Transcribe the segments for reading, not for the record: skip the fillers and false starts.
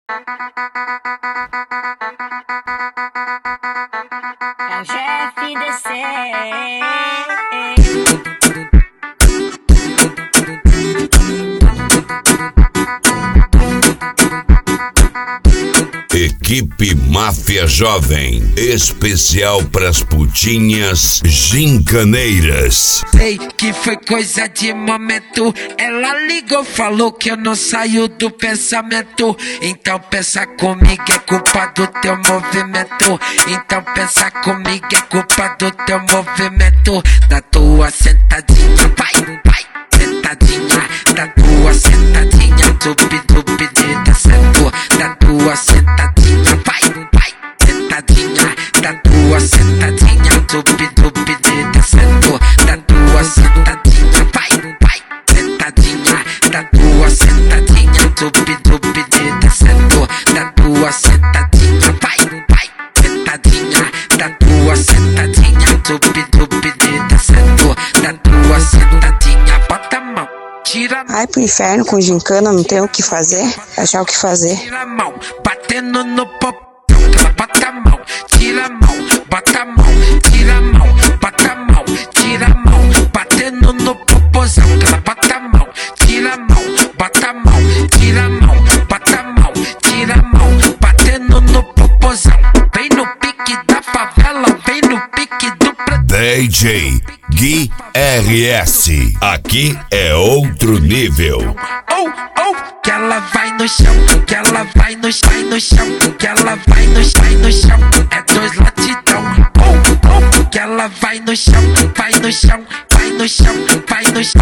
É o GFDC. Equipe Máfia Jovem, especial pras putinhas gincaneiras. Sei que foi coisa de momento. Ela ligou, falou que eu não saio do pensamento. Então pensa comigo, é culpa do teu movimento. Então pensa comigo, é culpa do teu movimento. Da tua sentadinha, vai, vai, sentadinha. Da tua sentadinha, tubi-tubi descendo. Da tua sentadinha, vai, vai, sentadinha. Da tua sentadinha, tubi-tubi descendo. Da tua sentadinha, vai, vai, sentadinha. Da tua sentadinha, tubi-tubi descendo. Da tua sentadinha, vai, vai, sentadinha. Da tua sentadinha, tubi-tubi descendo. Da tua sentadinha, bota a mão. Tira a mão. Ai pro inferno com gincana, não tem o que fazer, achar o que fazer. Tira a mão, batendo no popão, que ela bota a mão. Tira a mão, bota a mão. Tira a mão, bota a mão. Tira a mão, batendo no popozão, que ela bota a mão. Tira a mão, bota a mão. Tira a mão, bota a mão. Tira a mão, batendo no popozão. Vem no pique da favela, vem no pique do pretão. DJ Gui RS, aqui é outro nível. Oh, oh, que ela vai no chão, que ela vai no chão, que ela vai no chão, é dois latidão. Oh, oh, que ela vai no chão, vai no chão, vai no chão, vai no chão,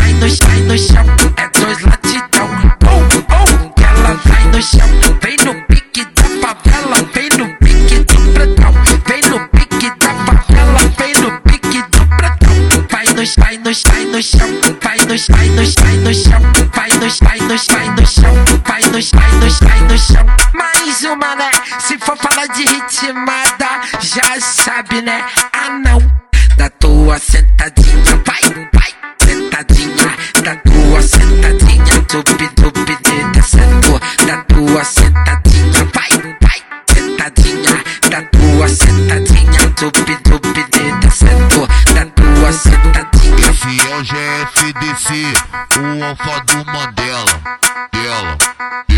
é dois latidão. Oh, oh, que ela vai no chão, vem no pique da favela, vem no pique do pretão, vem no pique da favela, vem no pique do pretão. Vai no chão, vai no chão, vai no chão, vai no chão, vai no chão, vai no chão. Mais uma, né? Se for falar de ritmada, já sabe, né? Ah, não. Da tua sentadinha, vai, vai, sentadinha. Da tua sentadinha, tubi-tubi descendo. Da tua sentadinha, vai, vai, sentadinha. Da tua sentadinha, tubi-tubi descendo. Da tua sentadinha. Esse é o GFDC, o alfa do Mandela. Dela.